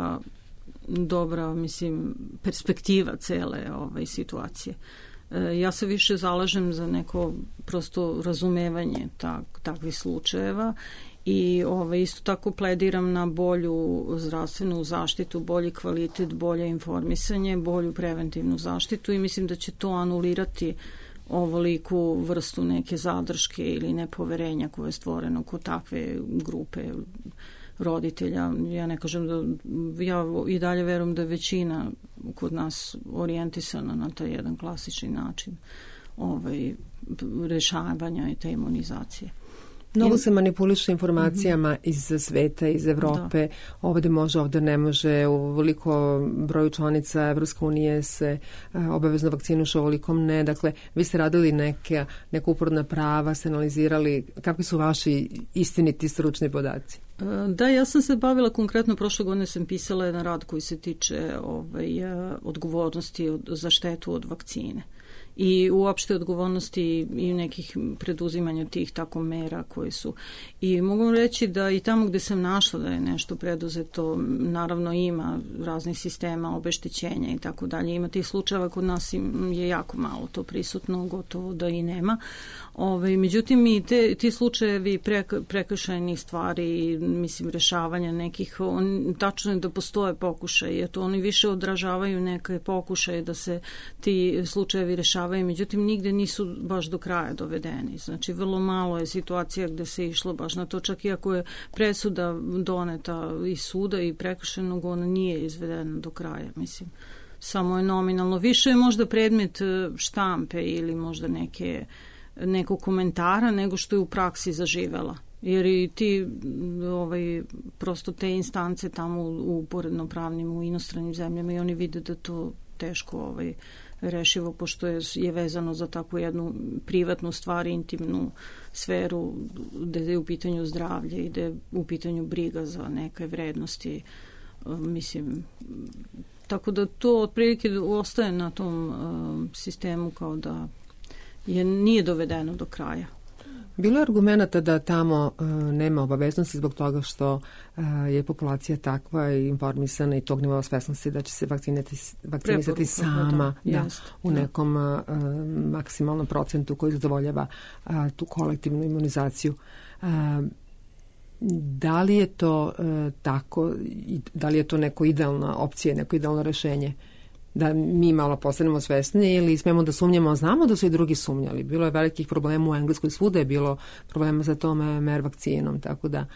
dobra, mislim, perspektiva cele situacije. Ja se više zalažem za neko prosto razumevanje takvih slučajeva i isto tako plediram na bolju zdravstvenu zaštitu, bolji kvalitet, bolje informisanje, bolju preventivnu zaštitu i mislim da će to anulirati ovoliku vrstu neke zadrške ili nepoverenja koje je stvoreno kod takve grupe roditelja. Ja ne kažem da, ja i dalje verujem da je većina kod nas orijentisana na taj jedan klasični način rešavanja i te imunizacije. Mnogo se manipuliše informacijama iz sveta, iz Evrope, ovde može, ovde ne može, u veliko broju članica Evropske unije se obavezno vakcinuše, ovolikom ne. Dakle, vi ste radili neka uporedna prava, ste analizirali kakvi su vaši istiniti stručni podaci? Da, ja sam se bavila konkretno, prošle godine sam pisala jedan rad koji se tiče odgovornosti za štetu od vakcine i uopšte odgovornosti i nekih preduzimanja tih tako mera koje su. I mogu reći da i tamo gde sam našla da je nešto preduzeto, naravno ima raznih sistema obeštećenja i tako dalje. Ima tih slučajeva, kod nas je jako malo to prisutno, gotovo da i nema. Međutim, i ti slučajevi prekršajnih stvari, mislim, rešavanja nekih, tačno je da postoje pokušaje, jer to oni više odražavaju neke pokušaje da se ti slučajevi rešavaju, međutim, nigde nisu baš do kraja dovedeni. Znači, vrlo malo je situacija gde se išlo baš na to, čak i ako je presuda doneta iz suda i prekršajnog, ona nije izvedena do kraja, mislim. Samo je nominalno. Više je možda predmet štampe ili možda nekog komentara nego što je u praksi zaživela. Jer i ti prosto te instance tamo u uporedno pravnim, u inostranim zemljama, i oni vide da to teško rešivo, pošto je vezano za takvu jednu privatnu stvar, intimnu sferu, gde je u pitanju zdravlje i gde je u pitanju briga za neke vrednosti. Mislim, tako da to otprilike ostaje na tom sistemu kao da nije dovedeno do kraja. Bilo je argumenta da tamo nema obaveznosti zbog toga što je populacija takva i informisana i tog nivoa svesnosti da će se vakcinisati sama u nekom maksimalnom procentu koji zadovoljava tu kolektivnu imunizaciju. Da li je to tako i da li je to neko idealna opcija, neko idealno rešenje? Da mi malo postanemo svesni ili smemo da sumnjamo, znamo da su i drugi sumnjali. Bilo je velikih problema u Engleskoj, svuda je bilo problema sa tom MR vakcinom, tako da...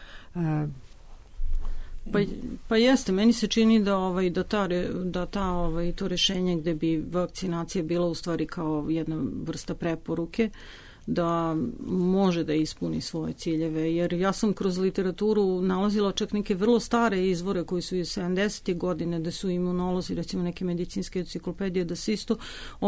Pa jeste, meni se čini da to rešenje gde bi vakcinacija bila u stvari kao jedna vrsta preporuke, da može da ispuni svoje ciljeve, jer ja sam kroz literaturu nalazila čak neke vrlo stare izvore koji su iz 70. godine, da su imunolozi, recimo neke medicinske enciklopedije, da se isto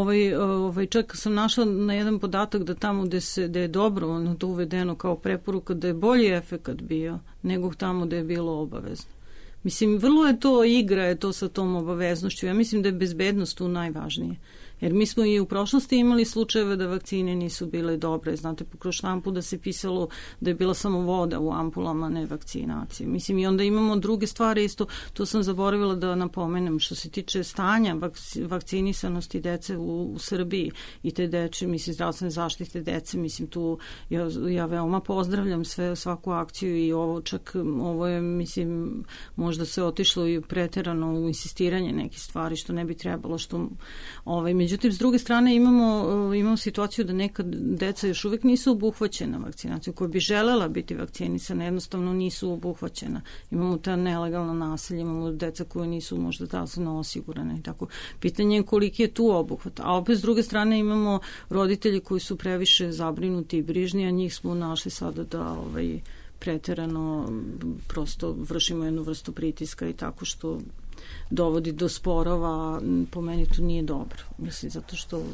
čak sam našla na jedan podatak da tamo gde je dobrovoljno to uvedeno kao preporuka, da je bolji efekat bio nego tamo gde je bilo obavezno. Mislim, vrlo je to igra, je to sa tom obaveznošću. Ja mislim da je bezbednost tu najvažnije. Jer mi smo i u prošlosti imali slučajeve da vakcine nisu bile dobre. Znate, kroz štampu da se pisalo da je bila samo voda u ampulama, ne vakcinacije. Mislim, i onda imamo druge stvari isto. To sam zaboravila da napomenem. Što se tiče stanja vakcinisanosti dece u Srbiji i te deče, mislim, zdravstvene zaštite dece, mislim, tu ja veoma pozdravljam svaku akciju i ovo je, mislim, možda se otišlo i preterano u insistiranje nekih stvari što ne bi trebalo, međutim, s druge strane imamo situaciju da neka deca još uvijek nisu obuhvaćena vakcinaciju, koja bi želela biti vakcinisana, jednostavno nisu obuhvaćena. Imamo ta nelegalna naselja, imamo deca koje nisu možda zdravstveno osigurane i tako. Pitanje je koliki je tu obuhvat. A opet s druge strane imamo roditelji koji su previše zabrinuti i brižni, a njih smo našli sada da preterano prosto vršimo jednu vrstu pritiska i tako što dovodi do sporova, po meni to nije dobro. Mislim, zato što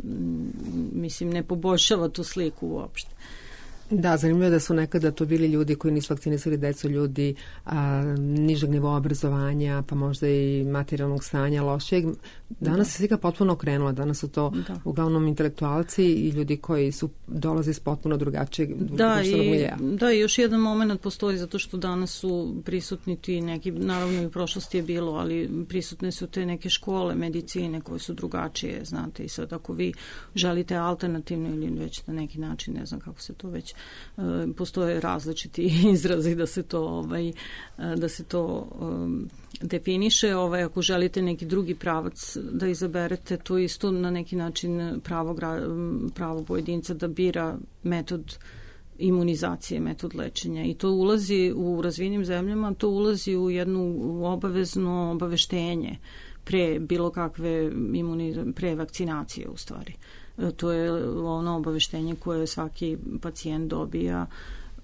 ne poboljšava tu sliku uopšte. Da, zanimljivo je da su nekada to bili ljudi koji nisu vakcinisali decu, ljudi nižeg nivoa obrazovanja, pa možda i materijalnog stanja lošeg. Danas se slika potpuno okrenula. Danas su to uglavnom intelektualci i ljudi koji dolaze iz potpuno drugačijeg društvenog miljeja. Da, i još jedan moment postoji zato što danas su prisutni ti neki, naravno i u prošlosti je bilo, ali prisutne su te neke škole medicine koje su drugačije, znate, i sad ako vi želite alternativno ili već na neki način, ne znam kako se to već postoje različiti izrazi da se to definiše. Ako želite neki drugi pravac da izaberete, to isto na neki način pravo pojedinca da bira metod imunizacije, metod lečenja, i to ulazi u razvijenim zemljama, to ulazi u jednu obavezno obaveštenje pre bilo kakve pre vakcinacije u stvari. To je ono obaveštenje koje svaki pacijent dobija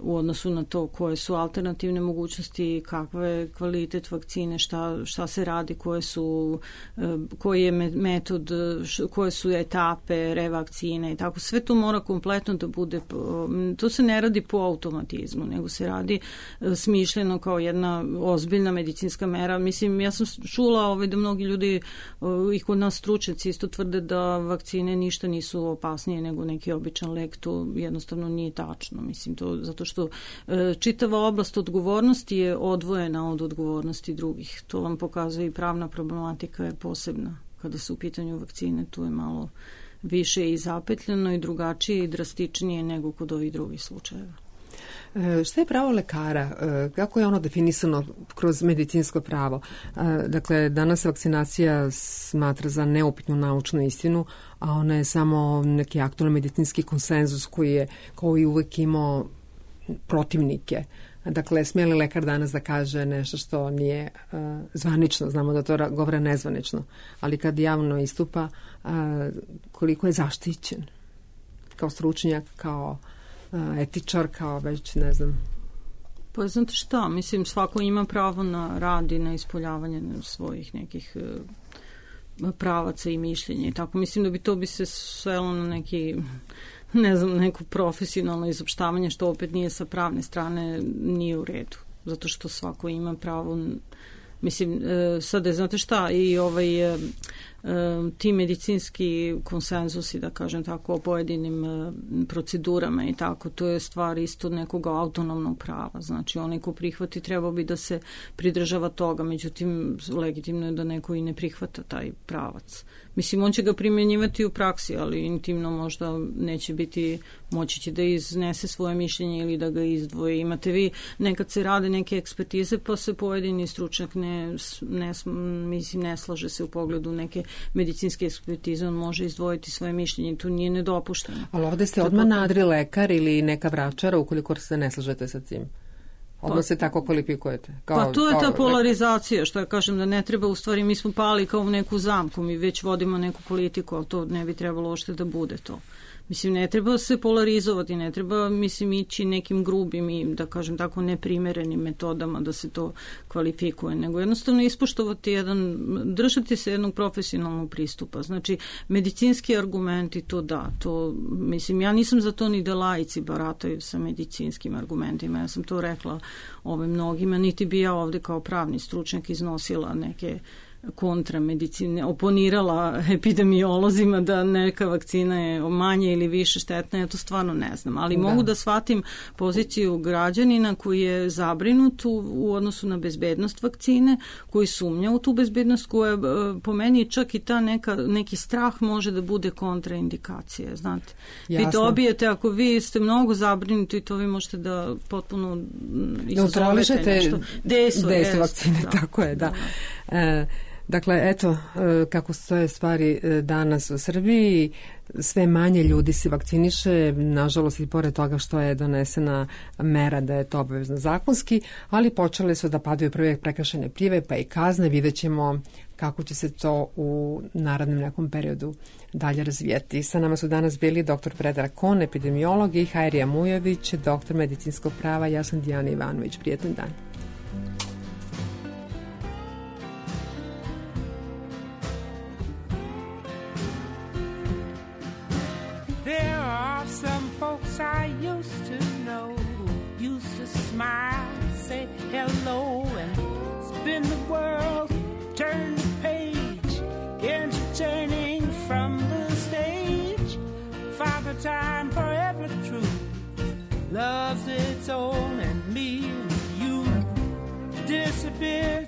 u odnosu na to koje su alternativne mogućnosti, kakva je kvalitet vakcine, šta se radi, koji je metod, koje su etape revakcine i tako. Sve to mora kompletno da bude, to se ne radi po automatizmu, nego se radi smišljeno kao jedna ozbiljna medicinska mera. Mislim, ja sam čula da mnogi ljudi i kod nas stručnjaci isto tvrde da vakcine ništa nisu opasnije nego neki običan lek. To jednostavno nije tačno. Mislim, to zato što čitava oblast odgovornosti je odvojena od odgovornosti drugih. To vam pokazuje i pravna problematika je posebna. Kada su u pitanju vakcine, tu je malo više i zapetljeno i drugačije i drastičnije nego kod ovih drugih slučajeva. Šta je pravo lekara? Kako je ono definisano kroz medicinsko pravo? Dakle, danas vakcinacija smatra za neupitnu naučnu istinu, a ona je samo neki aktualni medicinski konsenzus koji uvek imao protivnike. Dakle, smije li lekar danas da kaže nešto što nije zvanično? Znamo da to govore nezvanično. Ali kad javno istupa, koliko je zaštićen? Kao stručnjak, kao etičar, kao već ne znam. Pa znate šta, mislim svako ima pravo na rad i na ispoljavanje svojih nekih pravaca i mišljenja i tako. Mislim da bi se svelo na neki, ne znam, neko profesionalno izopštavanje što opet nije sa pravne strane, nije u redu. Zato što svako ima pravo, mislim, sada znate šta, i ti medicinski konsenzusi, da kažem tako, o pojedinim procedurama i tako, to je stvar isto nekog autonomnog prava. Znači, onaj ko prihvati trebao bi da se pridržava toga, međutim, legitimno je da neko i ne prihvata taj pravac. Mislim, on će ga primjenjivati u praksi, ali intimno možda neće biti, moći će da iznese svoje mišljenje ili da ga izdvoji. Imate vi, nekad se rade neke ekspertize, pa se pojedini stručnjak ne slaže se u pogledu neke medicinske ekspertize, on može izdvojiti svoje mišljenje, to nije nedopušteno. Ali ovde ste odmah nadri lekar ili neka vračara ukoliko se ne slažete sa tim? Odmah se tako kvalifikujete? Pa to je ta polarizacija, što ja kažem da ne treba, u stvari mi smo pali kao u neku zamku, mi već vodimo neku politiku, ali to ne bi trebalo ošte da bude to. Mislim, ne treba se polarizovati, ne treba, mislim, ići nekim grubim i, da kažem tako, neprimerenim metodama da se to kvalifikuje, nego jednostavno ispoštovati držati se jednog profesionalnog pristupa. Znači, medicinski argumenti, to da, to, mislim, ja nisam za to ni da laici barataju sa medicinskim argumentima, ja sam to rekla mnogima, niti bi ja ovde kao pravni stručnjak iznosila neke kontra medicine, oponirala epidemiolozima da neka vakcina je manje ili više štetna, ja to stvarno ne znam, ali mogu da shvatim poziciju građanina koji je zabrinut u odnosu na bezbednost vakcine, koji sumnja u tu bezbednost, koja po meni čak i ta neki strah može da bude kontraindikacija, znate. Jasno. Vi dobijete, ako vi ste mnogo zabrinuti i to vi možete da potpuno izazovete nešto. Dejstvo vakcine, da. Tako je, da. Dakle, eto kako stoje stvari danas u Srbiji, sve manje ljudi se vakciniše, nažalost i pored toga što je donesena mera da je to obavezno zakonski, ali počele su da padaju prve prekršajne prijave pa i kazne, vidjet ćemo kako će se to u narednom nekom periodu dalje razvijati. Sa nama su danas bili dr. Predrag Kon, epidemiolog, i Hajrija Mujović, doktor medicinskog prava. Ja sam Dijana Ivanović. Prijetan dan. Folks I used to know who used to smile, say hello, and spin the world, turn the page, entertaining from the stage. Father time forever true, loves its own, and me and you disappear